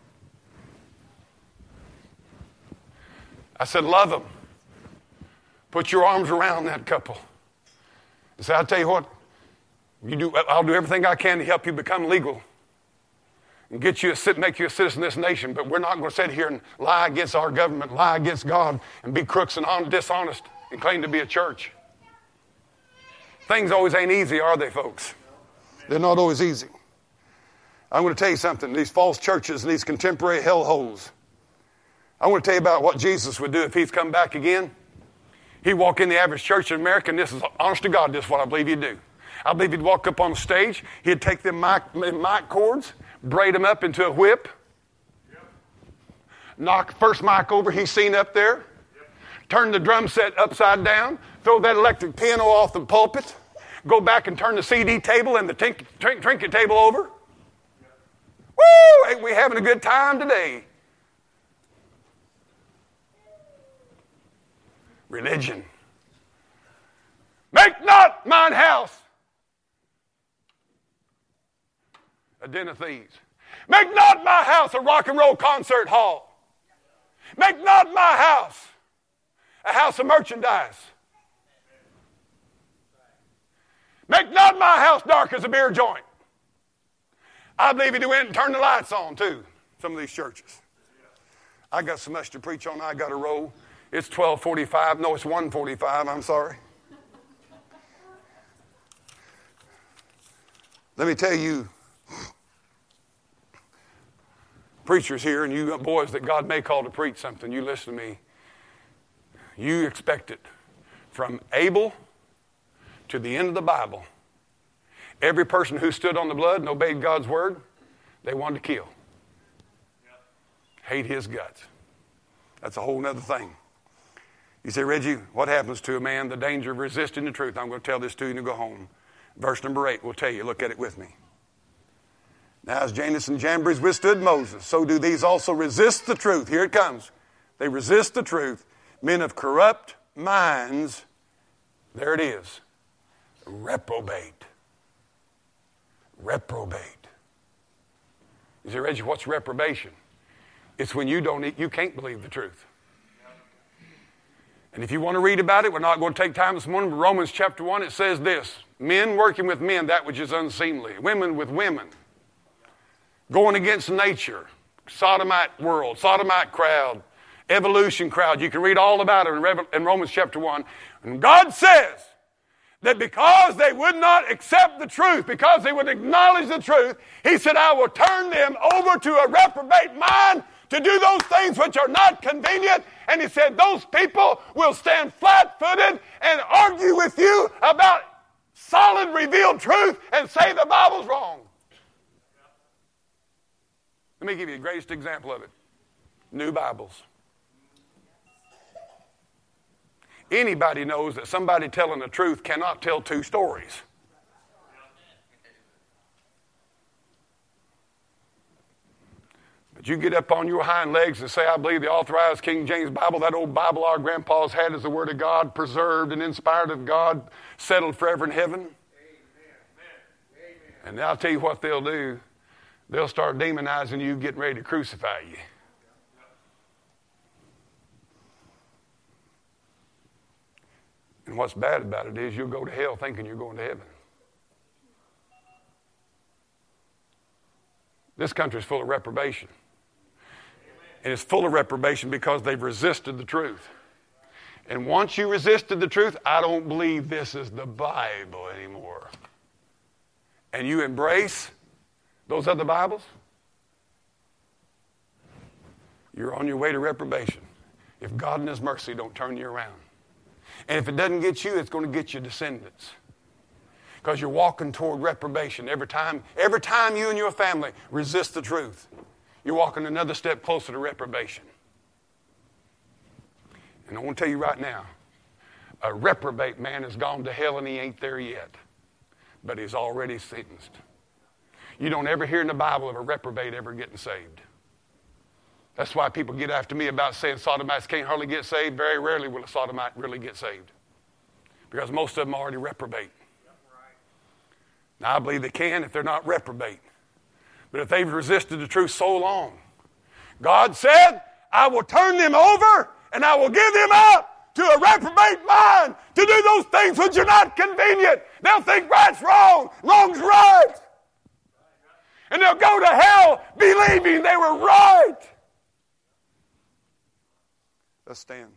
I said, love them. Put your arms around that couple. And say, I'll tell you what, you do, I'll do everything I can to help you become legal and get you a, make you a citizen of this nation, but we're not going to sit here and lie against our government, lie against God, and be crooks and dishonest and claim to be a church. Things always ain't easy, are they, folks? They're not always easy. I'm going to tell you something. These false churches and these contemporary hellholes. I want to tell you about what Jesus would do if he's come back again. He'd walk in the average church in America, and this is, honest to God, this is what I believe he'd do. I believe he'd walk up on the stage. He'd take them mic, mic cords, braid them up into a whip, yep. knock first mic over he's seen up there, yep. turn the drum set upside down, throw that electric piano off the pulpit, go back and turn the C D table and the tink, trink, trinket table over. Yep. Woo! Ain't we having a good time today? Religion. Make not mine house a den of thieves. Make not my house a rock and roll concert hall. Make not my house a house of merchandise. Make not my house dark as a beer joint. I believe he went and turned the lights on too, some of these churches. I got so much to preach on, I got to roll. It's twelve forty-five. No, it's one forty-five. I'm sorry. Let me tell you, preachers here and you boys that God may call to preach something, you listen to me. You expect it. From Abel to the end of the Bible, every person who stood on the blood and obeyed God's word, they wanted to kill. Hate his guts. That's a whole other thing. You say, Reggie, what happens to a man, the danger of resisting the truth? I'm going to tell this to you and go home. Verse number eight will tell you. Look at it with me. Now as Jannes and Jambres withstood Moses, so do these also resist the truth. Here it comes. They resist the truth. Men of corrupt minds, there it is, reprobate. Reprobate. You say, Reggie, what's reprobation? It's when you don't, you can't believe the truth. And if you want to read about it, we're not going to take time this morning, but Romans chapter one, it says this: men working with men, that which is unseemly. Women with women. Going against nature. Sodomite world, sodomite crowd, evolution crowd. You can read all about it in Romans chapter one. And God says that because they would not accept the truth, because they would acknowledge the truth, he said, I will turn them over to a reprobate mind to do those things which are not convenient. And he said, those people will stand flat-footed and argue with you about solid revealed truth and say the Bible's wrong. Let me give you the greatest example of it. New Bibles. Anybody knows that somebody telling the truth cannot tell two stories. But you get up on your hind legs and say, I believe the authorized King James Bible, that old Bible our grandpas had, is the Word of God, preserved and inspired of God, settled forever in heaven. Amen. Amen. And I'll tell you what they'll do. They'll start demonizing you, getting ready to crucify you. And what's bad about it is you'll go to hell thinking you're going to heaven. This country is full of reprobation. And it's full of reprobation because they've resisted the truth. And once you resisted the truth, I don't believe this is the Bible anymore. And you embrace those other Bibles, you're on your way to reprobation. If God in his mercy don't turn you around. And if it doesn't get you, it's going to get your descendants. Because you're walking toward reprobation every time. Every time you and your family resist the truth, you're walking another step closer to reprobation. And I want to tell you right now, a reprobate man has gone to hell and he ain't there yet. But he's already sentenced. You don't ever hear in the Bible of a reprobate ever getting saved. That's why people get after me about saying sodomites can't hardly get saved. Very rarely will a sodomite really get saved. Because most of them are already reprobate. Now, I believe they can if they're not reprobate. But if they've resisted the truth so long, God said, I will turn them over and I will give them up to a reprobate mind to do those things which are not convenient. They'll think right's wrong, wrong's right. And they'll go to hell believing they were right. Let's stand.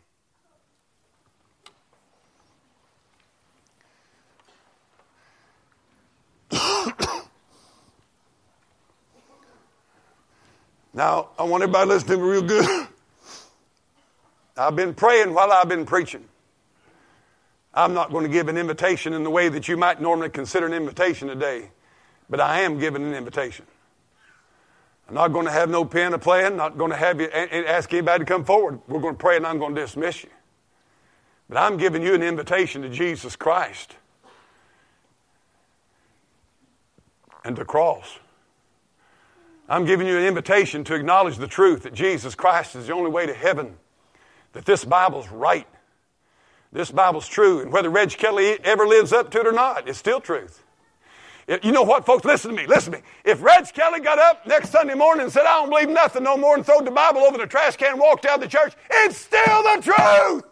Now, I want everybody to listen to me real good. I've been praying while I've been preaching. I'm not going to give an invitation in the way that you might normally consider an invitation today, but I am giving an invitation. I'm not going to have no pen or plan, not going to have you ask anybody to come forward. We're going to pray and I'm going to dismiss you. But I'm giving you an invitation to Jesus Christ and the cross. I'm giving you an invitation to acknowledge the truth that Jesus Christ is the only way to heaven, that this Bible's right. This Bible's true, and whether Reg Kelly ever lives up to it or not, it's still truth. You know what, folks? Listen to me. Listen to me. If Reg Kelly got up next Sunday morning and said, I don't believe nothing no more, and throwed the Bible over the trash can and walked out of the church, it's still the truth.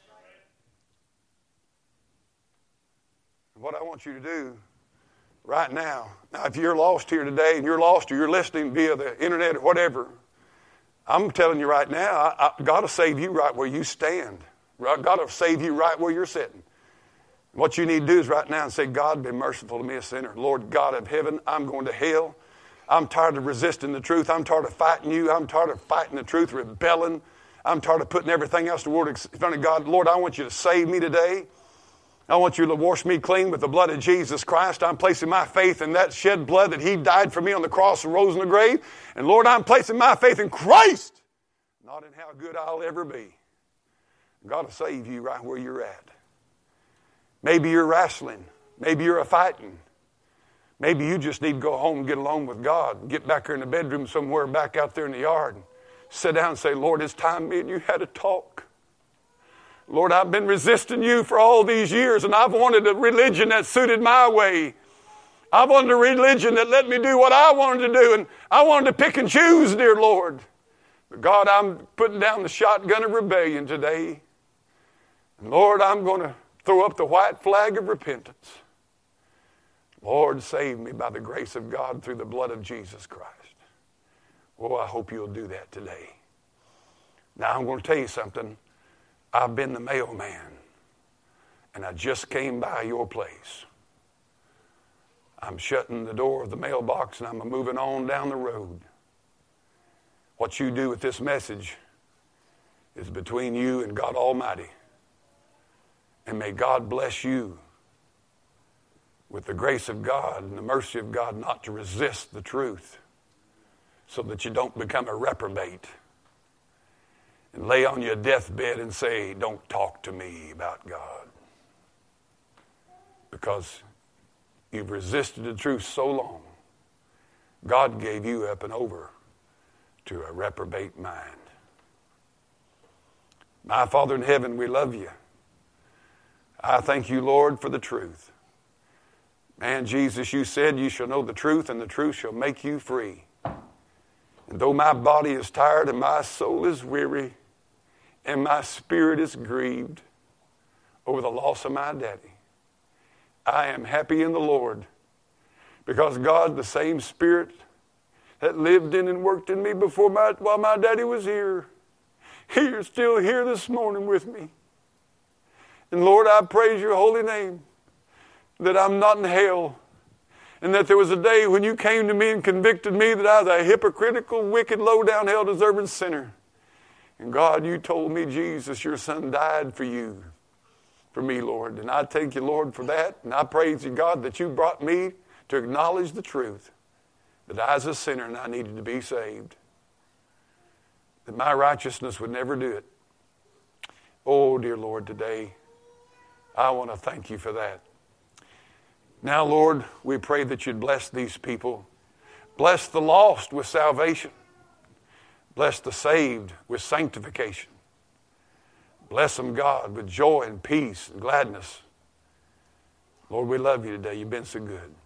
What I want you to do right now, now if you're lost here today and you're lost or you're listening via the internet or whatever, I'm telling you right now, I, I, God will save you right where you stand. God will save you right where you're sitting. What you need to do is right now and say, God, be merciful to me, a sinner. Lord God of heaven, I'm going to hell. I'm tired of resisting the truth. I'm tired of fighting you. I'm tired of fighting the truth, rebelling. I'm tired of putting everything else in the Word in front of God. Lord, I want you to save me today. I want you to wash me clean with the blood of Jesus Christ. I'm placing my faith in that shed blood that He died for me on the cross and rose in the grave. And Lord, I'm placing my faith in Christ, not in how good I'll ever be. God will save you right where you're at. Maybe you're wrestling. Maybe you're a fighting. Maybe you just need to go home and get alone with God and get back here in the bedroom somewhere back out there in the yard and sit down and say, Lord, it's time me and you had a talk. Lord, I've been resisting you for all these years, and I've wanted a religion that suited my way. I wanted a religion that let me do what I wanted to do, and I wanted to pick and choose, dear Lord. But God, I'm putting down the shotgun of rebellion today. And Lord, I'm going to throw up the white flag of repentance. Lord, save me by the grace of God through the blood of Jesus Christ. Oh, I hope you'll do that today. Now, I'm going to tell you something. I've been the mailman, and I just came by your place. I'm shutting the door of the mailbox, and I'm moving on down the road. What you do with this message is between you and God Almighty. And may God bless you with the grace of God and the mercy of God not to resist the truth so that you don't become a reprobate and lay on your deathbed and say, don't talk to me about God. Because you've resisted the truth so long, God gave you up and over to a reprobate mind. My Father in heaven, we love you. I thank you, Lord, for the truth. Man, Jesus, you said you shall know the truth, and the truth shall make you free. And though my body is tired and my soul is weary and my spirit is grieved over the loss of my daddy, I am happy in the Lord because God, the same Spirit that lived in and worked in me before my, while my daddy was here, He's still here this morning with me. And Lord, I praise your holy name that I'm not in hell, and that there was a day when you came to me and convicted me that I was a hypocritical, wicked, low-down, hell-deserving sinner. And God, you told me, Jesus, your son died for you, for me, Lord. And I thank you, Lord, for that. And I praise you, God, that you brought me to acknowledge the truth, that I was a sinner and I needed to be saved, that my righteousness would never do it. Oh, dear Lord, today, I want to thank you for that. Now, Lord, we pray that you'd bless these people. Bless the lost with salvation. Bless the saved with sanctification. Bless them, God, with joy and peace and gladness. Lord, we love you today. You've been so good.